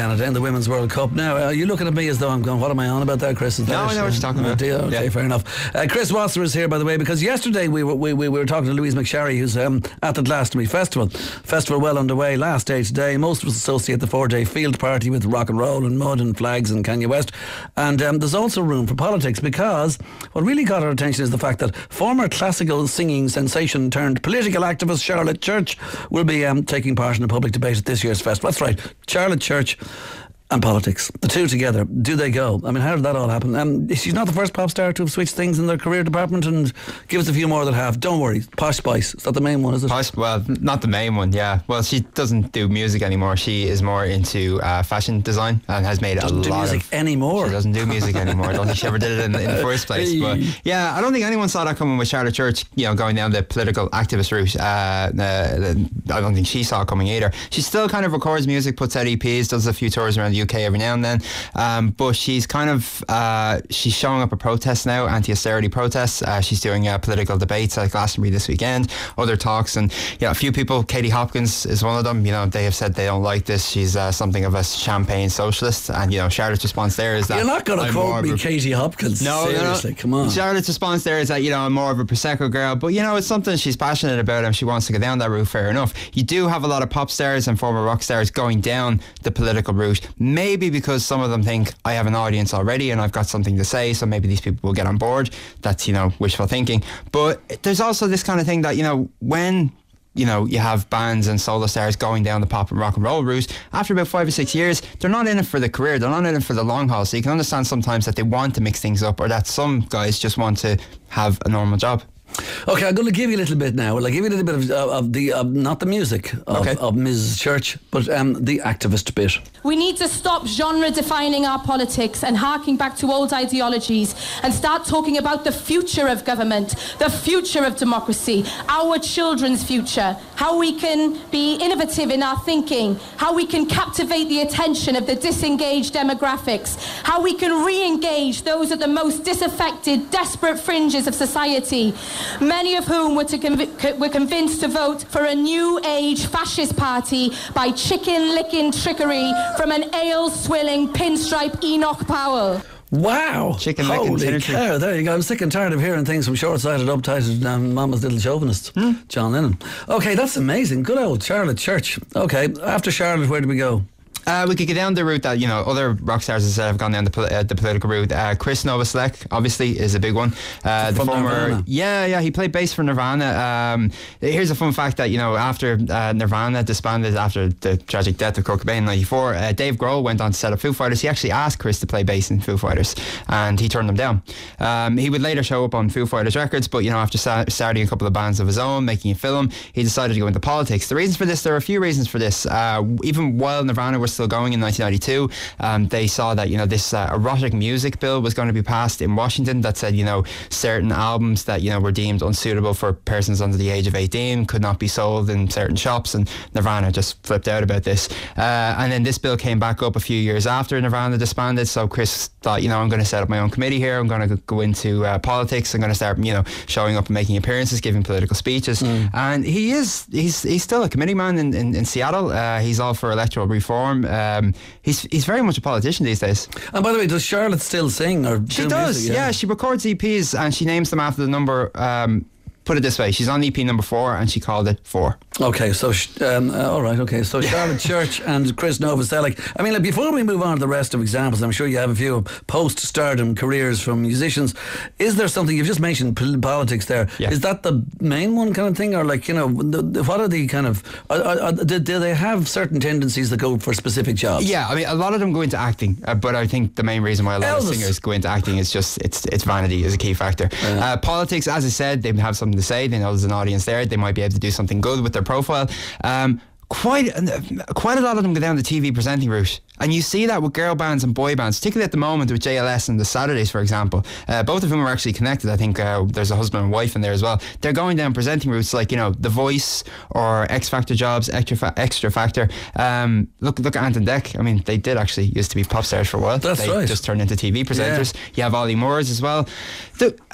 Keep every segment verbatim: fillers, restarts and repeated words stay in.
Canada in the Women's World Cup. Now, are you looking at me as though I'm going, what am I on about there, Chris? Is no, that I know what you're talking about. Idea? Okay, yeah. Fair enough. Uh, Chris Wasser is here, by the way, because yesterday we were we, we were talking to Louise McSharry, who's um, at the Glastonbury Festival. Festival well underway. Last day today. Most of us associate the four-day field party with rock and roll and mud and flags and Kanye West. And um, there's also room for politics, because what really got our attention is the fact that former classical singing sensation turned political activist Charlotte Church will be um, taking part in a public debate at this year's festival. That's right, Charlotte Church and politics, the two together, do they go? I mean, how did that all happen? Um, she's not the first pop star to have switched things in their career department, and give us a few more that have. Don't worry, Posh Spice, is that the main one, is it? Posh, well, not the main one, yeah. Well, she doesn't do music anymore. She is more into uh, fashion design and has made doesn't a do lot music of... anymore. She doesn't do music anymore. I don't think she ever did it in, in the first place. But yeah, I don't think anyone saw that coming with Charlotte Church, you know, going down the political activist route. Uh, uh, I don't think she saw it coming either. She still kind of records music, puts out E Ps, does a few tours around the U K every now and then. Um, but she's kind of uh, she's showing up at protests now, anti-austerity protests. Uh, she's doing uh, political debates at Glastonbury this weekend, other talks, and you know, a few people. Katie Hopkins is one of them. You know, they have said they don't like this. She's uh, something of a champagne socialist, and you know, Charlotte's response there is that you're not going to quote me, a, Katie Hopkins. No, seriously, no, no. Come on. Charlotte's response there is that, you know, I'm more of a Prosecco girl, but you know, it's something she's passionate about and she wants to go down that route. Fair enough. You do have a lot of pop stars and former rock stars going down the political route, maybe because some of them think I have an audience already and I've got something to say, so maybe these people will get on board. That's, you know, wishful thinking. But there's also this kind of thing that, you know, when you know, you have bands and solo stars going down the pop and rock and roll route, after about five or six years, they're not in it for the career, they're not in it for the long haul. So you can understand sometimes that they want to mix things up, or that some guys just want to have a normal job. Okay, I'm going to give you a little bit now. Well, I'll give you a little bit of, uh, of the, uh, not the music of, okay. of Missus Church, but um, the activist bit. We need to stop genre defining our politics and harking back to old ideologies and start talking about the future of government, the future of democracy, our children's future, how we can be innovative in our thinking, how we can captivate the attention of the disengaged demographics, how we can re-engage those at the most disaffected, desperate fringes of society, many of whom were, to conv- were convinced to vote for a new age fascist party by chicken-licking trickery from an ale-swilling pinstripe Enoch Powell. Wow. Chicken Holy cow, there you go. I'm sick and tired of hearing things from short-sighted, uptighted um, mama's little chauvinist, hmm? John Lennon. Okay, that's amazing. Good old Charlotte Church. Okay, after Charlotte, where do we go? Uh, we could go down the route that, you know, other rock stars as I said have gone down the, pol- uh, the political route. Uh, Chris Novoselic obviously is a big one. Uh, the former, Nirvana. yeah, yeah, he played bass for Nirvana. Um, here's a fun fact that, you know, after uh, Nirvana disbanded after the tragic death of Kurt Cobain in ninety-four, uh, Dave Grohl went on to set up Foo Fighters. He actually asked Chris to play bass in Foo Fighters, and he turned them down. Um, he would later show up on Foo Fighters records, but you know, after sa- starting a couple of bands of his own, making a film, he decided to go into politics. The reasons for this, there are a few reasons for this. Uh, even while Nirvana was still going in nineteen ninety-two, um, they saw that, you know, this uh, erotic music bill was going to be passed in Washington that said, you know, certain albums that, you know, were deemed unsuitable for persons under the age of eighteen could not be sold in certain shops, and Nirvana just flipped out about this. Uh, and then this bill came back up a few years after Nirvana disbanded, so Chris thought, you know, I'm going to set up my own committee here, I'm going to go into uh, politics, I'm going to start, you know, showing up and making appearances, giving political speeches. Mm. And he is, he's he's still a committee man in, in, in Seattle. Uh, he's all for electoral reform. Um, He's he's very much a politician these days. And by the way, does Charlotte still sing or she do does? music? Yeah. yeah, she records E Ps and she names them after the number. Um, put it this way: she's on E P number four, and she called it four. Okay, so um, uh, all right, okay, so Charlotte Church and Chris Novoselic. I mean, like, before we move on to the rest of examples, I'm sure you have a few post-stardom careers from musicians. Is there something you've just mentioned politics there? Yeah. Is that the main one kind of thing, or like, you know, the, the, what are the kind of are, are, are, do, do they have certain tendencies that go for specific jobs? Yeah, I mean, a lot of them go into acting, uh, but I think the main reason why a lot Elvis. of singers go into acting is just it's it's vanity is a key factor. Yeah. Uh, politics, as I said, they have something to say. They know there's an audience there. They might be able to do something good with their profile. Um, quite quite a lot of them go down the T V presenting route, and you see that with girl bands and boy bands, particularly at the moment with J L S and the Saturdays, for example. Uh, both of whom are actually connected. I think uh, there's a husband and wife in there as well. They're going down presenting routes like, you know, The Voice or X Factor jobs, Extra fa- Extra Factor. Um, look look at Ant and Dec. I mean, they did actually used to be pop stars for a while. That's they right. just turned into T V presenters. Yeah. You have Ollie Moores as well. The,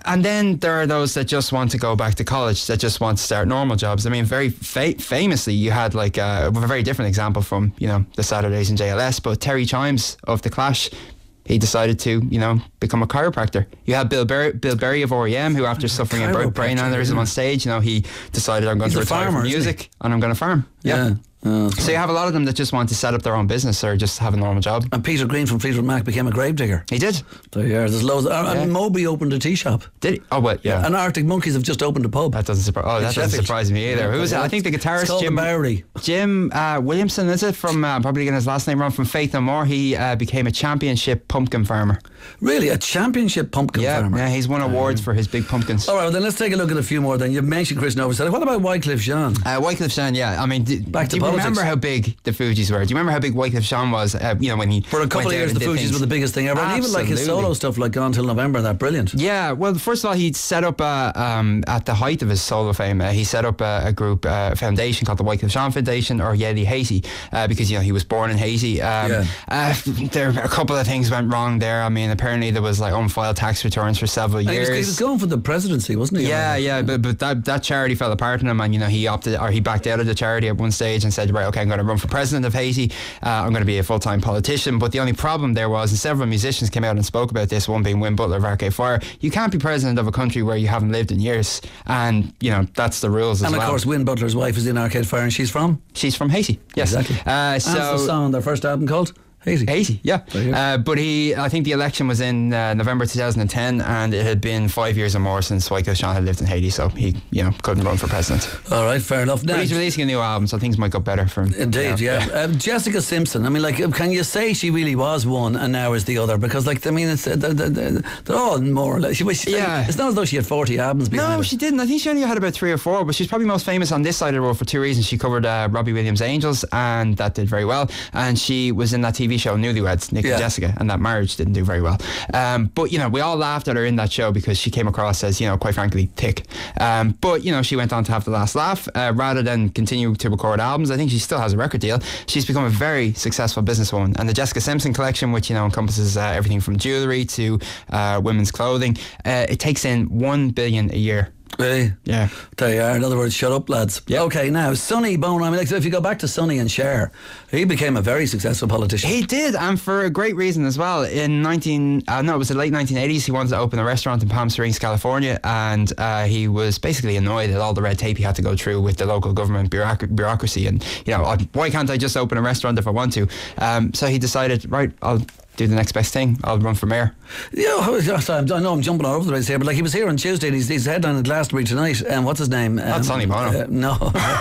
and then there are those that just want to go back to college, that just want to start normal jobs. I mean, very fa- famously, you had like a, a very different example from, you know, the Saturdays in J L S, but Terry Chimes of The Clash, he decided to, you know, become a chiropractor. You had Bill Berry, Bill Berry of R E M, who after suffering a brain aneurysm on stage, you know, he decided, I'm going He's to retire farmer, from music and I'm going to farm. Yeah. yeah. Oh, so you have a lot of them that just want to set up their own business or just have a normal job. And Peter Green from Fleetwood Mac became a gravedigger. He did. There you are. There's loads. Of, Yeah. And Moby opened a tea shop. Did he? Oh, well, yeah. And Arctic Monkeys have just opened a pub. That doesn't surprise. Oh, that doesn't Sheffield. surprise me either. Yeah, Who was it? yeah. I think the It's guitarist called Jim the Bowery. Jim uh, Williamson, is it? From uh, probably getting his last name wrong. From Faith No More, he uh, became a championship pumpkin farmer. Really, a championship pumpkin Yeah, farmer. yeah. He's won awards for his big pumpkins. All right, well, then let's take a look at a few more. Then you mentioned Chris Novoselic. What about Wycliffe Jean? Uh, Wycliffe Jean, yeah. I mean, d- Back to do you politics. remember how big the Fugees were? Do you remember how big Wycliffe Jean was? Uh, you know, when he For a couple went of out years, and the did Fugees things? were the biggest thing ever. And even like his Absolutely. solo stuff, like Gone Till November, that brilliant. Yeah, well, first of all, he set up uh, um, at the height of his solo fame. Uh, he set up a, a group, uh, a foundation called the Wycliffe Jean Foundation, or Yeli Hazy, uh, because you know he was born in Hazy. Um, Yeah. uh, there a couple of things went wrong there. I mean, apparently there was like unfiled tax returns for several And he years. was, he was going for the presidency, wasn't he? Yeah, yeah, but but that, that charity fell apart on him, and you know he opted or he backed out of the charity at one stage and said, right, okay, I'm going to run for president of Haiti. Uh, I'm going to be a full time politician. But the only problem there was, and several musicians came out and spoke about this. One being Win Butler of Arcade Fire. You can't be president of a country where you haven't lived in years, and you know that's the rules as And well. of course, Win Butler's wife is in Arcade Fire, and she's from? She's from Haiti. Yes, Exactly. Uh, And so the song on their first album called Hazy. Hazy, yeah. There you go. Uh, but he, I think the election was in uh, November two thousand ten, and it had been five years or more since Wycliffe Jean had lived in Haiti, so he, you know, couldn't run for president. All right, fair enough. Now, But he's releasing a new album, so things might go better for him. Indeed, you know. yeah. Um, Jessica Simpson. I mean, like, can you say she really was one and now is the other? Because, like, I mean, it's uh, they're, they're, they're all more or less. She, she, Yeah. It's not as though she had forty albums behind No, her. she didn't. I think she only had about three or four, but she's probably most famous on this side of the road for two reasons. She covered uh, Robbie Williams' Angels, and that did very well. And she was in that T V show Newlyweds, Nick Yeah. and Jessica, and that marriage didn't do very well. Um, but, you know, we all laughed at her in that show because she came across as, you know, quite frankly, thick. Um, but, you know, she went on to have the last laugh. Uh, rather than continue to record albums, I think she still has a record deal. She's become a very successful businesswoman. And the Jessica Simpson collection, which, you know, encompasses uh, everything from jewellery to uh, women's clothing, uh, it takes in one billion a year. Really? Yeah. There you are. In other words, shut up, lads. Yep. Okay, now, Sonny Bono. I mean, like, so if you go back to Sonny and Cher, he became a very successful politician. He did, and for a great reason as well. In nineteen, uh, no, it was the late nineteen eighties. He wanted to open a restaurant in Palm Springs, California, and uh, he was basically annoyed at all the red tape he had to go through with the local government bureauc- bureaucracy. And you know, why can't I just open a restaurant if I want to? Um, so he decided, right, I'll do the next best thing. I'll run for mayor. Yeah, I know I'm jumping all over the place here, but like he was here on Tuesday and he's, he's headlining at Glastonbury tonight. And um, what's his name? Um, Not Sonny Bono. Uh, no.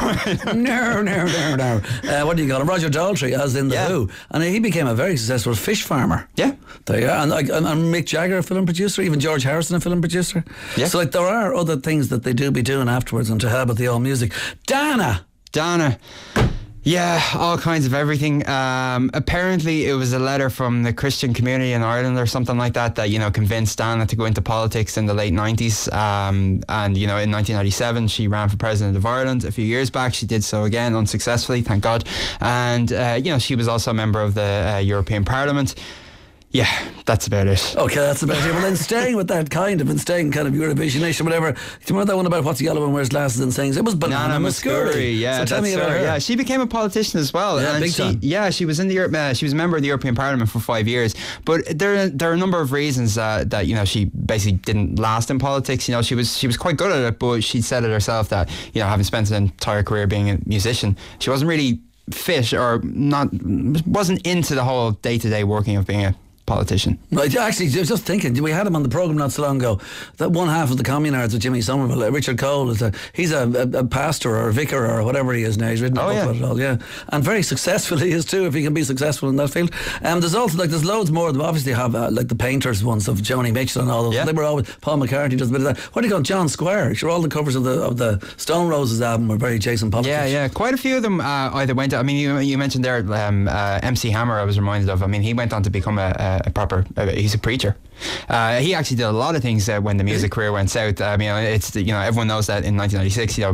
no, no, no, no. Uh, what do you call him? Roger Daltrey, as in The Yeah. Who. And he became a very successful fish farmer. Yeah. There you are. And, like, and, and Mick Jagger, a film producer, even George Harrison, a film producer. Yeah. So like there are other things that they do be doing afterwards, and to hell with the old music. Dana! Dana. Yeah, all kinds of everything. Um, apparently, it was a letter from the Christian community in Ireland or something like that that, you know, convinced Dana to go into politics in the late nineties. Um, and, you know, in nineteen ninety-seven, she ran for president of Ireland. A few years back, she did so again, unsuccessfully, thank God. And, uh, you know, she was also a member of the uh, European Parliament. Yeah, that's about it. Okay, that's about it. Well, then staying with that kind of, and staying kind of Eurovision nation, whatever. Do you remember that one about what's yellow and wears glasses and sings? It was Banana Nana Muscuri. Muscuri, yeah, So tell that's me about her. her. Yeah, she became a politician as well. Yeah, and big she, time. Yeah, she was in the Europe- uh, she was a member of the European Parliament for five years. But there, there are a number of reasons uh, that you know she basically didn't last in politics. You know, she was she was quite good at it, but she said it herself that you know having spent an entire career being a musician, she wasn't really fit or not wasn't into the whole day to day working of being a politician. Right, actually, I was just thinking, we had him on the programme not so long ago. That one half of the Communards with Jimmy Somerville, uh, Richard Cole, is a, he's a, a, a pastor or a vicar or whatever he is now. He's written a Oh, book yeah. about it all, yeah. And very successful he is too, if he can be successful in that field. Um, there's also, like, there's loads more. They obviously have, uh, like, the painters ones of Joni Mitchell and all those. Yeah. They were always, Paul McCartney does a bit of that. What do you call it? John Squire? Sure, all the covers of the of the Stone Roses album were very Jason Popovich. Yeah, yeah. Quite a few of them uh, either went. I mean, you, you mentioned there um, uh, M C Hammer. I was reminded of. I mean, he went on to become a, a, a proper. A, he's a preacher. Uh, he actually did a lot of things uh, when the music career went south. I mean, it's you know everyone knows that in nineteen ninety-six, you know.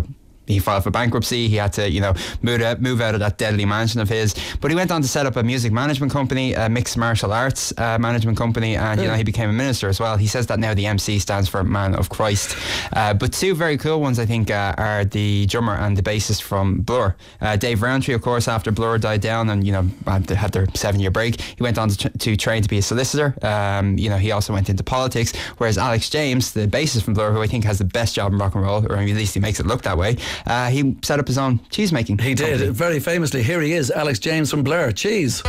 he filed for bankruptcy. He had to, you know, move out, move out of that deadly mansion of his. But he went on to set up a music management company, a mixed martial arts uh, management company, and you know he became a minister as well. He says that now the M C stands for Man of Christ. Uh, but two very cool ones, I think, uh, are the drummer and the bassist from Blur. Uh, Dave Rowntree, of course, after Blur died down and you know had their seven-year break, he went on to, tra- to train to be a solicitor. Um, you know, he also went into politics. Whereas Alex James, the bassist from Blur, who I think has the best job in rock and roll, or at least he makes it look that way, uh, he set up his own cheese making. He did, company. very famously. Here he is, Alex James from Blur. Cheese.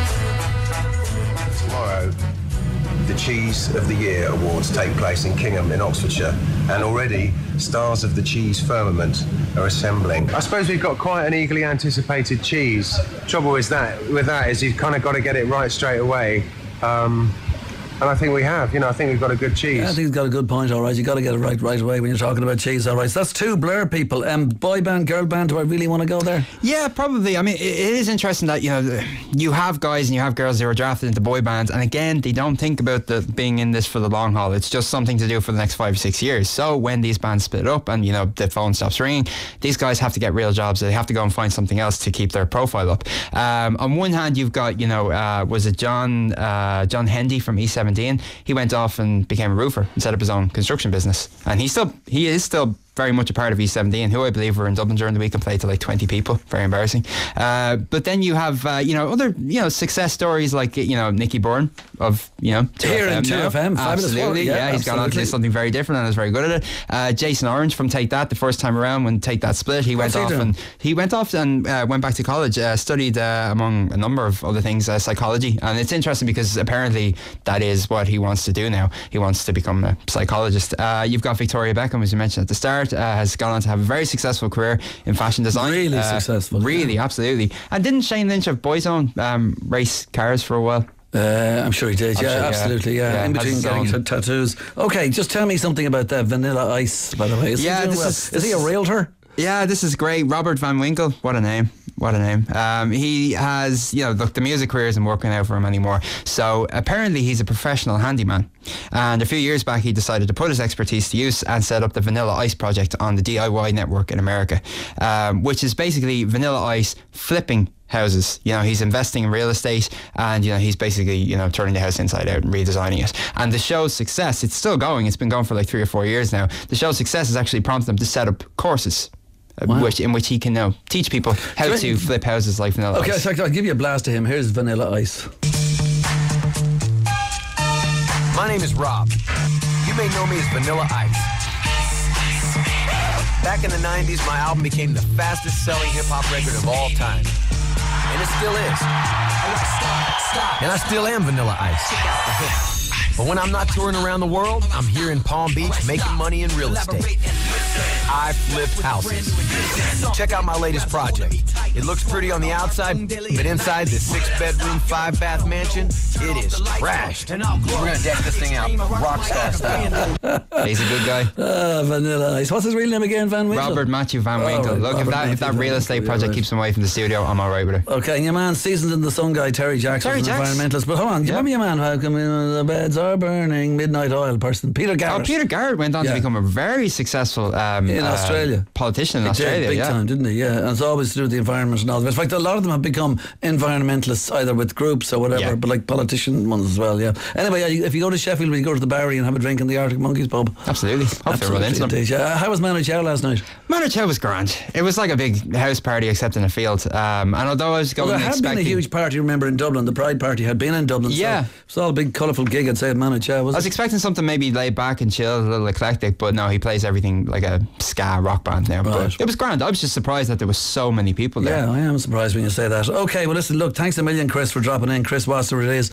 Tomorrow, the Cheese of the Year Awards take place in Kingham in Oxfordshire, and already stars of the cheese firmament are assembling. I suppose we've got quite an eagerly anticipated cheese. Trouble is that with that is you've kind of got to get it right straight away. Um, And I think we have, you know, I think we've got a good cheese. Yeah, I think he's got a good point, all right. You've got to get it right right away when you're talking about cheese, all right. So that's two Blur people. Um, boy band, girl band, do I really want to go there? Yeah, probably. I mean, it, it is interesting that, you know, you have guys and you have girls who are drafted into boy bands, and again, they don't think about the being in this for the long haul. It's just something to do for the next five or six years. So when these bands split up and, you know, the phone stops ringing, these guys have to get real jobs. They have to go and find something else to keep their profile up. Um, on one hand, you've got, you know, uh, was it John uh, John Hendy from E seventeen? He went off and became a roofer and set up his own construction business, and he still he is still very much a part of E seventeen, who I believe were in Dublin during the week and played to like twenty people. Very embarrassing. Uh, but then you have uh, you know other you know success stories like you know Nicky Byrne of you know here in two F M, fabulous. Absolutely, yeah, yeah he's gone on to do something very different and is very good at it. Uh, Jason Orange from Take That, the first time around when Take That split, he went What's off he and he went off and uh, went back to college, uh, studied uh, among a number of other things, uh, psychology, and it's interesting because apparently that is what he wants to do now. He wants to become a psychologist. Uh, you've got Victoria Beckham, as you mentioned at the start, uh, has gone on to have a very successful career in fashion design. Really uh, successful. Really, yeah. absolutely. And didn't Shane Lynch of Boyzone um, race cars for a while? Uh, I'm sure he did, I'm yeah, sure, yeah. absolutely, yeah. Yeah, in has between his getting own- t- tattoos. Okay, just tell me something about that Vanilla Ice, by the way. Is Yeah, he doing this well? is- is he a this- realtor? Yeah, this is great. Robert Van Winkle, what a name. What a name. Um, he has, you know, look, the music career isn't working out for him anymore. So apparently he's a professional handyman. And a few years back, he decided to put his expertise to use and set up the Vanilla Ice project on the D I Y network in America, um, which is basically Vanilla Ice flipping houses. You know, he's investing in real estate and, you know, he's basically, you know, turning the house inside out and redesigning it. And the show's success, it's still going. It's been going for like three or four years now. The show's success has actually prompted him to set up courses. Wow. Which, in which he can now teach people how So to it- flip houses like Vanilla Okay, Ice. so I'll give you a blast to him. Here's Vanilla Ice. My name is Rob. You may know me as Vanilla Ice. Back in the nineties, my album became the fastest selling hip hop record of all time. And it still is. And I still am Vanilla Ice. But when I'm not touring around the world, I'm here in Palm Beach making money in real estate. I flip houses. Check out my latest project. It looks pretty on the outside, but inside this six-bedroom, five-bath mansion, it is trashed. We're gonna deck this thing out rockstar style. He's a good guy. Ah, Vanilla Ice. What's his real name again, Van Winkle? Robert Matthew Van Oh, Winkle. right, Look, Robert if that if that Matthew real Van estate Winkle, project yeah, keeps him away from the studio, I'm all right with it. Okay, and your man, seasoned in the sun guy, Terry Jackson, Terry an Jacks. environmentalist. But hold on, do you Yeah. remember your man, how come in, the beds are burning, midnight oil person, Peter Oh, Garrett. Peter Garrett went on Yeah. to become a very successful um, In uh, Australia. politician in He did, Australia. big yeah. time, didn't he? Yeah, and it's always to do with the environment and all that. In fact, a lot of them have become environmentalists, either with groups or whatever, Yeah. but like politician ones as well, yeah. Anyway, yeah, if you go to Sheffield, we go to the Barry and have a drink in the Arctic Monkeys pub. Absolutely. Hope they run into them. indeed, yeah. How was Manu Chao last night? Manu Chao was grand. It was like a big house party except in a field. Um, and although I was going Well, there had expecting... been a huge party, remember, in Dublin. The Pride Party had been in Dublin. Yeah. So it was all a big colourful gig, I'd say, at Manu Chao, was I was it? expecting something maybe laid back and chill, a little eclectic, but no, he plays everything like a ska rock band now. Right. But it was grand. I was just surprised that there was so many people there. Yeah, I am surprised when you say that. Okay, well, listen, look, thanks a million, Chris, for dropping in. Chris Wasser it is.